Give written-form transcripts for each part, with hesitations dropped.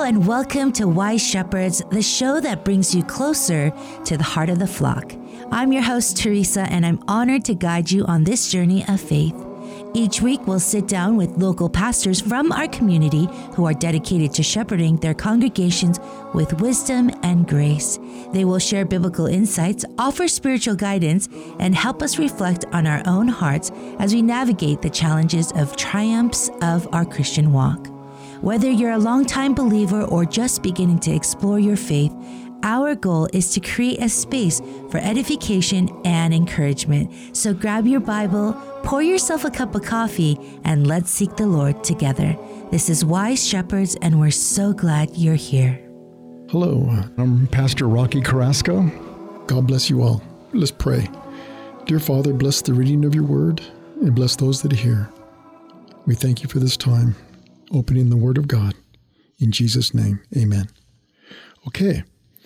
and welcome to Wise Shepherds, the show that brings you closer to the heart of the flock. I'm your host, Teresa, and I'm honored to guide you on this journey of faith. Each week, we'll sit down with local pastors from our community who are dedicated to shepherding their congregations with wisdom and grace. They will share biblical insights, offer spiritual guidance, and help us reflect on our own hearts as we navigate the challenges of triumphs of our Christian walk. Whether you're a longtime believer or just beginning to explore your faith, our goal is to create a space for edification and encouragement. So grab your Bible, pour yourself a cup of coffee, and let's seek the Lord together. This is Wise Shepherds, and we're so glad you're here. Hello, I'm Pastor Rocky Carrasco. God bless you all. Let's pray. Dear Father, bless the reading of your word and bless those that hear. We thank you for this time, opening the Word of God. In Jesus' name, amen. Okay,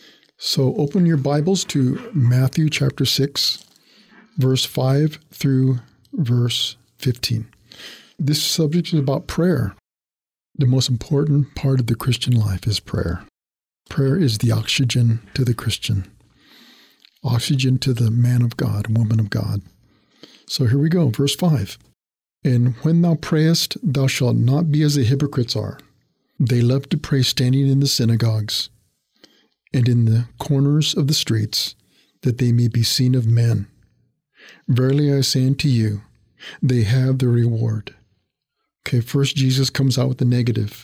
so open your Bibles to Matthew chapter 6, verse 5 through verse 15. This subject is about prayer. The most important part of the Christian life is prayer. Prayer is the oxygen to the Christian, oxygen to the man of God, woman of God. So here we go, verse 5. And when thou prayest, thou shalt not be as the hypocrites are. They love to pray standing in the synagogues and in the corners of the streets, that they may be seen of men. Verily I say unto you, they have their reward. Okay, first Jesus comes out with the negative.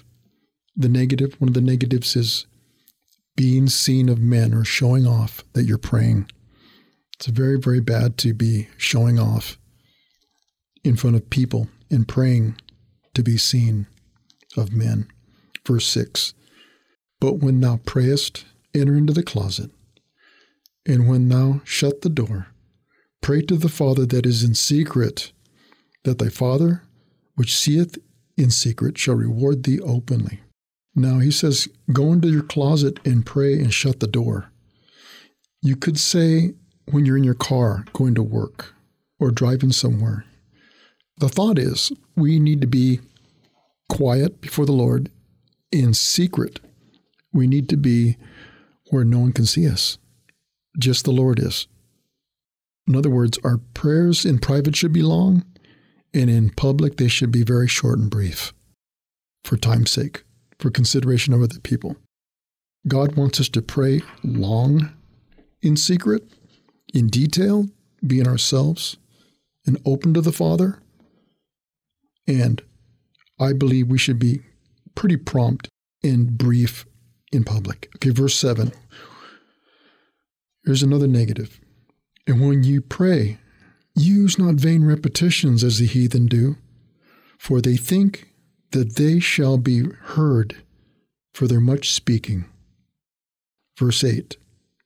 One of the negatives is being seen of men or showing off that you're praying. It's very, very bad to be showing off in front of people and praying to be seen of men. Verse 6, but when thou prayest, enter into the closet, and when thou shut the door, pray to the Father that is in secret, that thy Father, which seeth in secret, shall reward thee openly. Now he says, go into your closet and pray and shut the door. You could say when you're in your car going to work or driving somewhere. The thought is we need to be quiet before the Lord in secret. We need to be where no one can see us. Just the Lord is. In other words, our prayers in private should be long, and in public they should be very short and brief for time's sake, for consideration of other people. God wants us to pray long in secret, in detail, being ourselves, and open to the Father. And I believe we should be pretty prompt and brief in public. Okay, verse 7. Here's another negative. And when you pray, use not vain repetitions as the heathen do, for they think that they shall be heard for their much speaking. Verse 8.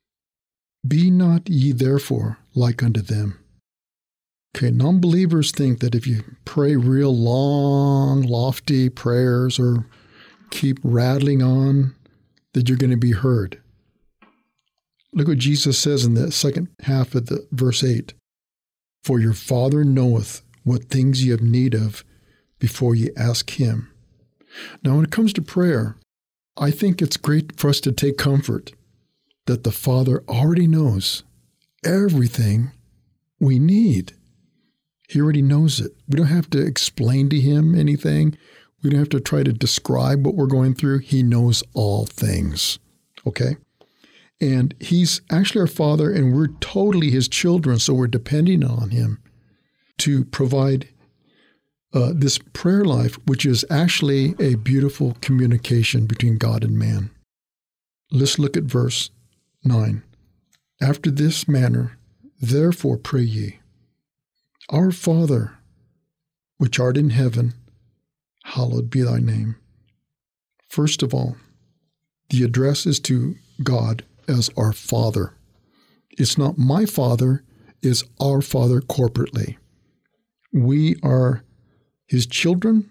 Be not ye therefore like unto them. Okay, non-believers think that if you pray real long, lofty prayers or keep rattling on, that you're going to be heard. Look what Jesus says in the second half of the verse 8. For your Father knoweth what things ye have need of before ye ask him. Now, when it comes to prayer, I think it's great for us to take comfort that the Father already knows everything we need. He already knows it. We don't have to explain to him anything. We don't have to try to describe what we're going through. He knows all things, okay? And he's actually our Father, and we're totally his children, so we're depending on him to provide this prayer life, which is actually a beautiful communication between God and man. Let's look at verse 9. After this manner, therefore pray ye, Our Father, which art in heaven, hallowed be thy name. First of all, the address is to God as our Father. It's not my Father, it's our Father corporately. We are his children,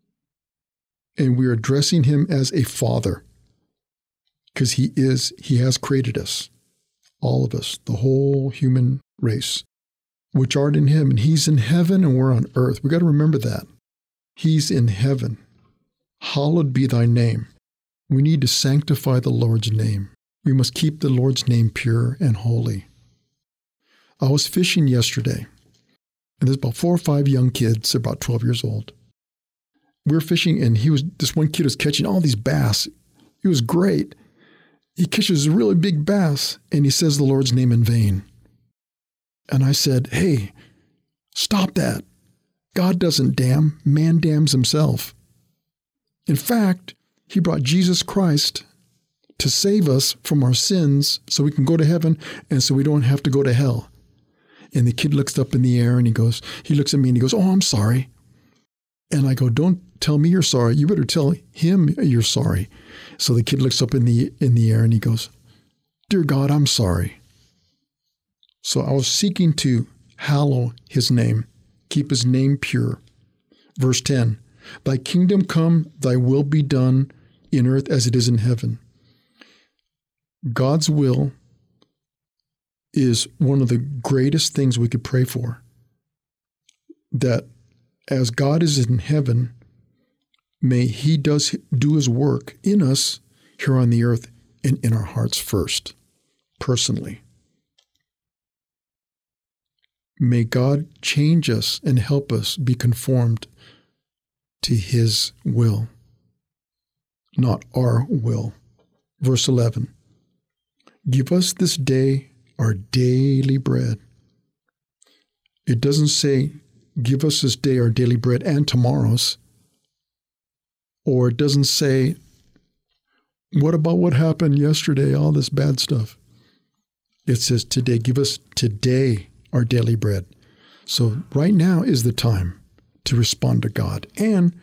and we are addressing him as a Father because he has created us, all of us, the whole human race, which art in heaven. He's in heaven and we're on earth. We got to remember that. He's in heaven. Hallowed be thy name. We need to sanctify the Lord's name. We must keep the Lord's name pure and holy. I was fishing yesterday, and there's about 4 or 5 young kids, about 12 years old. We were fishing, and this one kid was catching all these bass. It was great. He catches a really big bass, and he says the Lord's name in vain. And I said, hey, stop that. God doesn't damn, man damns himself. In fact, he brought Jesus Christ to save us from our sins so we can go to heaven and so we don't have to go to hell. And the kid looks up in the air and he looks at me and he goes, oh, I'm sorry. And I go, don't tell me you're sorry. You better tell him you're sorry. So the kid looks up in the air and he goes, dear God, I'm sorry. So I was seeking to hallow his name, keep his name pure. Verse 10, thy kingdom come, thy will be done in earth as it is in heaven. God's will is one of the greatest things we could pray for. That as God is in heaven, may he do his work in us here on the earth and in our hearts first, personally. May God change us and help us be conformed to his will, not our will. Verse 11, give us this day our daily bread. It doesn't say, give us this day our daily bread and tomorrow's. Or it doesn't say, what about what happened yesterday, all this bad stuff. It says today, give us today our daily bread. So right now is the time to respond to God. And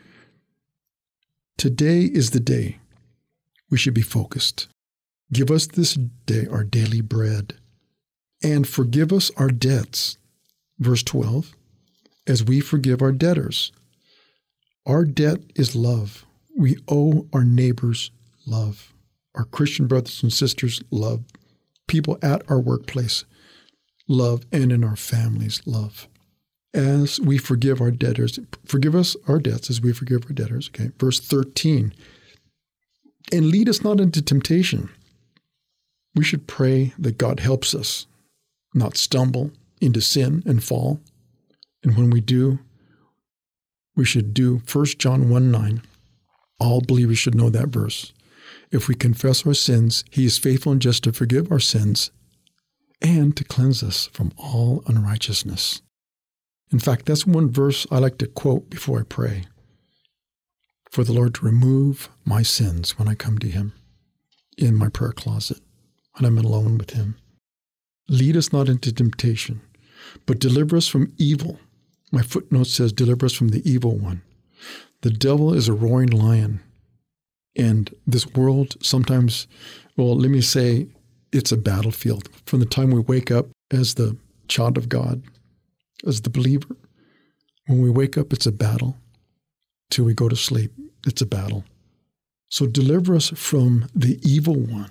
today is the day we should be focused. Give us this day our daily bread, and forgive us our debts. Verse 12, as we forgive our debtors. Our debt is love. We owe our neighbors love, our Christian brothers and sisters love, people at our workplace love, and in our families love. As we forgive our debtors, forgive us our debts as we forgive our debtors. Okay, verse 13, and lead us not into temptation. We should pray that God helps us not stumble into sin and fall. And when we do, we should do 1 John 1:9. All believers should know that verse. If we confess our sins, he is faithful and just to forgive our sins and to cleanse us from all unrighteousness. In fact, that's one verse I like to quote before I pray. For the Lord to remove my sins when I come to him in my prayer closet, when I'm alone with him. Lead us not into temptation, but deliver us from evil. My footnote says, deliver us from the evil one. The devil is a roaring lion. And this world sometimes, well, let me say, it's a battlefield. From the time we wake up as the child of God, as the believer, when we wake up, it's a battle. Till we go to sleep, it's a battle. So deliver us from the evil one.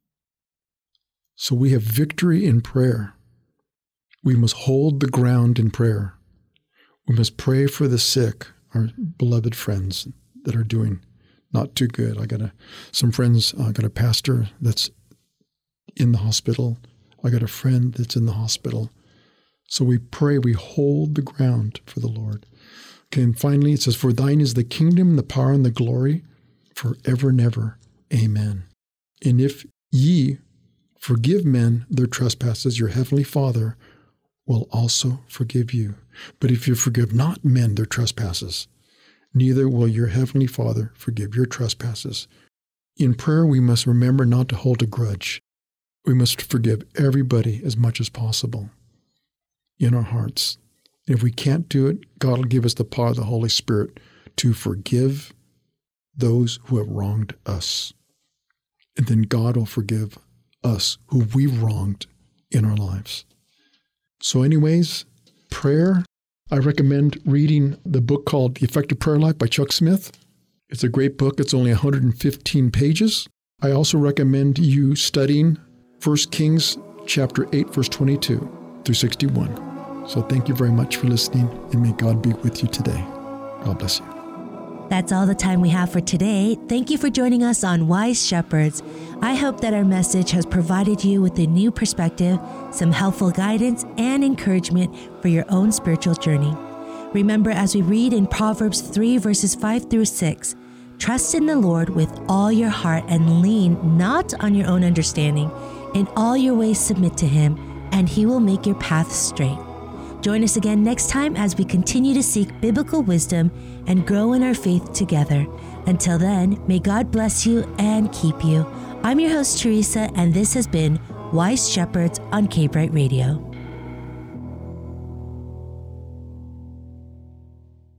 So we have victory in prayer. We must hold the ground in prayer. We must pray for the sick, our beloved friends that are doing not too good. I got some friends, I got a pastor that's in the hospital. I got a friend that's in the hospital. So we pray, we hold the ground for the Lord. Okay, and finally it says, for thine is the kingdom, the power, and the glory forever and ever. Amen. And if ye forgive men their trespasses, your heavenly Father will also forgive you. But if you forgive not men their trespasses, neither will your heavenly Father forgive your trespasses. In prayer, we must remember not to hold a grudge. We must forgive everybody as much as possible in our hearts. And if we can't do it, God will give us the power of the Holy Spirit to forgive those who have wronged us. And then God will forgive us who we've wronged in our lives. So anyways, prayer, I recommend reading the book called The Effective Prayer Life by Chuck Smith. It's a great book. It's only 115 pages. I also recommend you studying 1 Kings chapter 8, verse 22 through 61. So thank you very much for listening, and may God be with you today. God bless you. That's all the time we have for today. Thank you for joining us on Wise Shepherds. I hope that our message has provided you with a new perspective, some helpful guidance, and encouragement for your own spiritual journey. Remember, as we read in Proverbs 3 verses 5 through 6, trust in the Lord with all your heart and lean not on your own understanding. In all your ways submit to Him, and He will make your path straight. Join us again next time as we continue to seek biblical wisdom and grow in our faith together. Until then, may God bless you and keep you. I'm your host, Teresa, and this has been Wise Shepherds on K-Bright Radio.